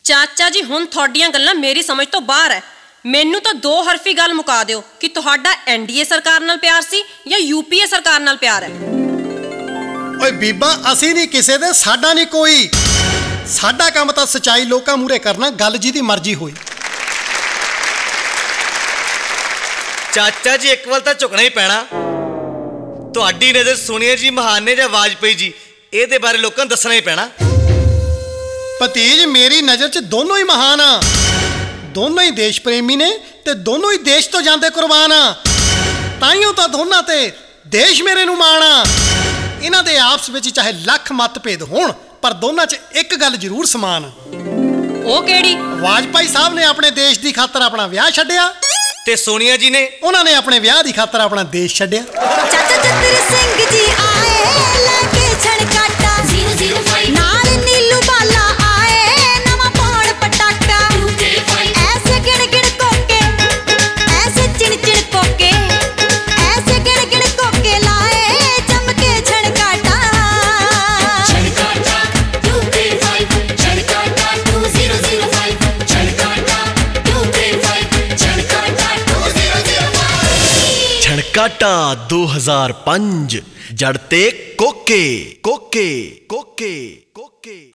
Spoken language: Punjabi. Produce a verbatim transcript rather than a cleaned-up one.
ਚਾਚਾ ਜੀ ਹੁਣ ਤੁਹਾਡੀਆਂ ਗੱਲਾਂ ਮੇਰੀ ਸਮਝ ਤੋਂ ਬਾਹਰ ਹੈ। ਮੈਨੂੰ ਤਾਂ ਦੋ ਹਰਫੀ ਗੱਲ ਮੁਕਾ ਦਿਓ ਕਿ ਤੁਹਾਡਾ ਐਨਡੀਏ ਸਰਕਾਰ ਨਾਲ ਪਿਆਰ ਸੀ ਜਾਂ ਯੂਪੀਏ ਸਰਕਾਰ ਨਾਲ ਪਿਆਰ ਹੈ। ਓਏ ਬੀਬਾ, ਅਸੀਂ ਨਹੀਂ ਕਿਸੇ ਦੇ, ਸਾਡਾ ਨਹੀਂ ਕੋਈ। ਸਾਡਾ ਕੰਮ ਤਾਂ ਸੱਚਾਈ ਲੋਕਾਂ ਮੂਹਰੇ ਕਰਨਾ, ਗੱਲ ਜਿਹਦੀ ਮਰਜ਼ੀ ਹੋਈ। ਚਾਚਾ ਜੀ ਇੱਕ ਵੱਲ ਤਾਂ ਝੁਕਣਾ ਹੀ ਪੈਣਾ। ਤੁਹਾਡੀ ਨਜ਼ਰ ਸੋਨੀਆ ਜੀ ਮਹਾਨ ਨੇ ਜਾਂ ਵਾਜਪੇਈ ਜੀ, ਇਹਦੇ ਬਾਰੇ ਲੋਕਾਂ ਨੂੰ ਦੱਸਣਾ ਹੀ ਪੈਣਾ। ਭਤੀਜ, ਮੇਰੀ ਨਜ਼ਰ 'ਚ ਦੋਨੋਂ ਹੀ ਮਹਾਨ ਆ। ਦੋਨੋਂ ਹੀ ਦੇਸ਼ ਪ੍ਰੇਮੀ ਨੇ ਤੇ ਦੋਨੋਂ ਹੀ ਦੇਸ਼ ਤੋਂ ਜਾਂਦੇ ਕੁਰਬਾਨ ਆ। ਤਾਈਓ ਤਾਂ ਦੋਨਾਂ ਤੇ ਦੇਸ਼ ਮੇਰੇ ਨੂੰ ਮਾਣ ਆ। ਇਹਨਾਂ ਦੇ ਆਪਸ ਵਿੱਚ ਚਾਹੇ ਲੱਖ ਮਤਭੇਦ ਹੋਣ, ਪਰ ਦੋਨਾਂ 'ਚ ਇੱਕ ਗੱਲ ਜ਼ਰੂਰ ਸਮਾਨ ਆ। ਉਹ ਕਿਹੜੀ? ਵਾਜਪਾਈ ਸਾਹਿਬ ਨੇ ਆਪਣੇ ਦੇਸ਼ ਦੀ ਖਾਤਰ ਆਪਣਾ ਵਿਆਹ ਛੱਡਿਆ ਤੇ ਸੋਨੀਆ ਜੀ ਨੇ ਉਹਨਾਂ ਨੇ ਆਪਣੇ ਵਿਆਹ ਦੀ ਖਾਤਰ ਆਪਣਾ ਦੇਸ਼ ਛੱਡਿਆ। ਚਾਚਾ ਜਤਿਰ ਸਿੰਘ ਜੀ ਆਏ ਲੈ ਕੇ ਛਣਕਾਟਾ ਜ਼ੀਰੋ ਜ਼ੀਰੋ ਫਾਈਵ ਨਾਲ ਨੀਲੂ ਬਾਲਾ ਆਏ ਨਵਾਂ ਪਾਉਣ ਪਟਾਕਾ ਟੂ ਕੇ ਫਾਈਵ ਐਸੇ ਗਿਣ ਗਿਣ ਕੋਕੇ ਐਸੇ ਚਿਣ ਚਿਣ ਕੋਕੇ ਐਸੇ ਗਿਣ ਗਿਣ ਕੋਕੇ ਲਾਏ ਚਮਕੇ ਛਣਕਾਟਾ ਛਣਕਾਟਾ ਟੂ ਕੇ ਫਾਈਵ ਛਣਕਾਟਾ ਟੂ ਜ਼ੀਰੋ ਜ਼ੀਰੋ ਫਾਈਵ ਛਣਕਾਟਾ ਟੂ ਕੇ ਫਾਈਵ ਛਣਕਾਟਾ ਟੂ ਜ਼ੀਰੋ ਜ਼ੀਰੋ ਫਾਈਵ ਛਣਕਾਟਾ ਦੋ ਹਜ਼ਾਰ ਪੰਜ ਜੜ ਤੇ ਕੋਕੇ ਕੋਕੇ ਕੋਕੇ ਕੋਕੇ।